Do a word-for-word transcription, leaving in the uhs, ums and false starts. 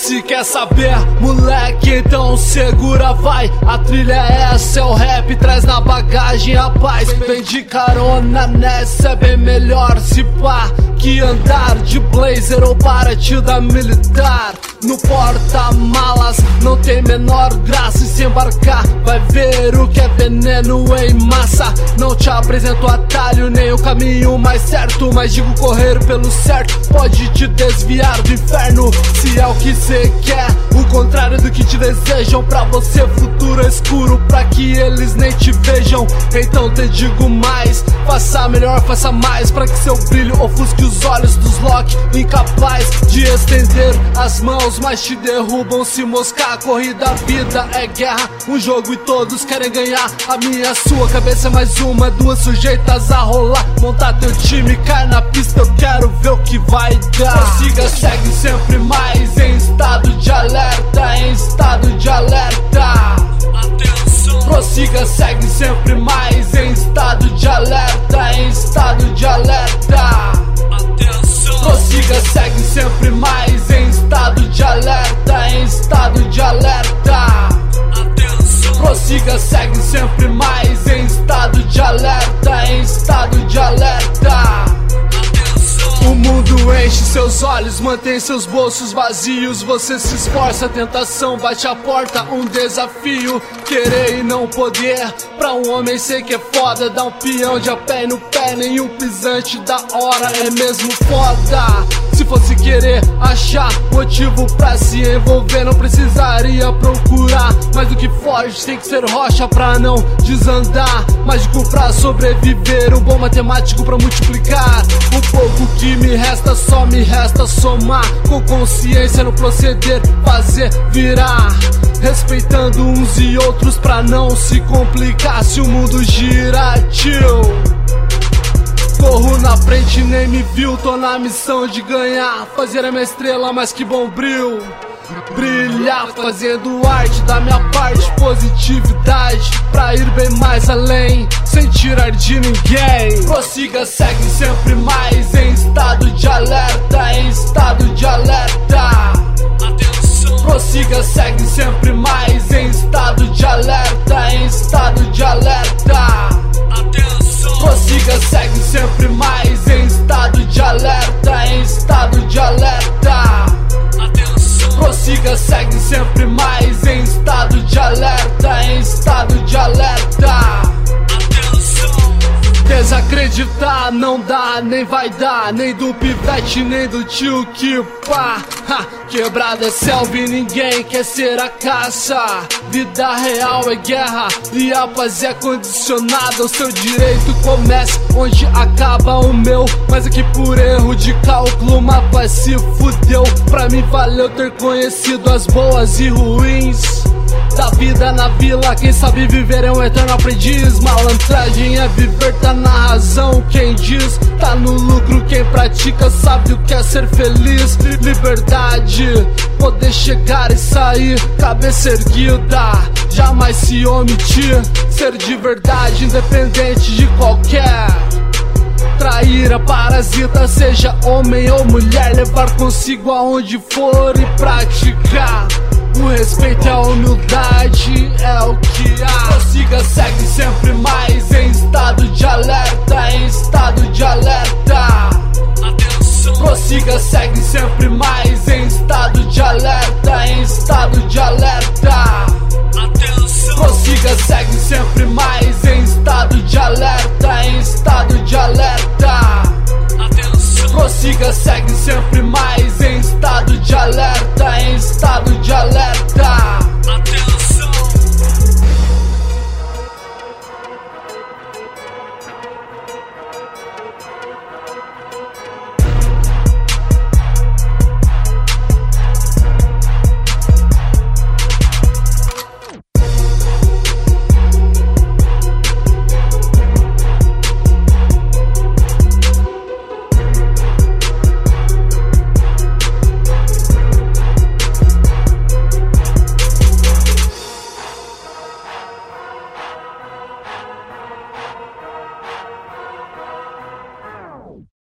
Se quer saber, moleque, então segura, vai. A trilha é essa, é o rap, traz na bagagem a paz. Vem de carona nessa, é bem melhor se pá que andar de blazer ou batida militar. No porta-malas não tem menor graça, e se embarcar vai ver o que é veneno em massa. Não te apresento atalho nem o caminho mais certo, mas digo correr pelo certo pode te desviar do inferno. Se é o que cê quer, o contrário do que te desejam. Pra você futuro escuro, pra que eles nem te vejam. Então te digo mais, faça melhor, faça mais, pra que seu brilho ofusque os olhos dos Loki, incapaz de estender as mãos, mas te derrubam se moscar. A corrida, a vida é guerra, um jogo e todos querem ganhar. A minha, a sua cabeça é mais uma, duas sujeitas a rolar. Montar teu time, cai na pista, eu quero ver o que vai dar. Prossiga, segue sempre mais, em estado de alerta, em estado de alerta. Atenção. Prossiga, segue sempre mais, em estado de alerta, em estado de alerta. Atenção. Prossiga, segue sempre mais, em estado de alerta, em estado de alerta. Atenção. Prossiga, segue sempre mais, em estado de alerta, em estado de alerta. O mundo enche seus olhos, mantém seus bolsos vazios. Você se esforça, a tentação bate a porta, um desafio. Querer e não poder, pra um homem sei que é foda. Dá um peão de a pé no pé, nenhum pisante da hora, é mesmo foda. Se fosse querer achar motivo pra se envolver, não precisaria procurar. Mas do que foge tem que ser rocha pra não desandar. Mágico pra sobreviver, um bom matemático pra multiplicar. Um pouco que me resta, só me resta somar. Com consciência no proceder, fazer virar. Respeitando uns e outros pra não se complicar. Se o mundo gira, tio, corro na frente, nem me viu, tô na missão de ganhar. Fazer a minha estrela mais que bombril brilhar, fazendo arte da minha parte, positividade pra ir bem mais além, sem tirar de ninguém. Prossiga, segue sempre mais, em estado de alerta, em estado de alerta. Atenção. Prossiga, segue sempre mais, em estado de alerta, em estado de alerta. Atenção. Prossiga, segue sempre mais, em estado de alerta, em estado de alerta. Atenção. Prossiga, segue sempre mais, em estado de alerta, em estado de alerta. Desacreditar não dá, nem vai dar, nem do pivete, nem do tio que pá. Ha, quebrada é selva e ninguém quer ser a caça. Vida real é guerra e a paz é condicionada. O seu direito começa onde acaba o meu, mas aqui por erro de cálculo uma paz se fudeu. Pra mim valeu ter conhecido as boas e ruins da vida na vila. Quem sabe viver é um eterno aprendiz. Malandragem é viver, tá na razão quem diz. Tá no lucro quem pratica, sabe o que é ser feliz. Liberdade, poder chegar e sair, cabeça erguida, jamais se omitir. Ser de verdade, independente de qualquer traíra, parasita, seja homem ou mulher. Levar consigo aonde for e praticar o respeito e a humildade, é o que há. Prossiga, segue sempre mais, em estado de alerta, em estado de alerta. Atenção. Prossiga, segue sempre mais, em estado de alerta, em estado de alerta. Atenção. Prossiga, segue sempre mais, em estado de alerta, em estado de alerta. Atenção. Prossiga, segue sempre mais, em estado de alerta, em estado de alerta. Atenção.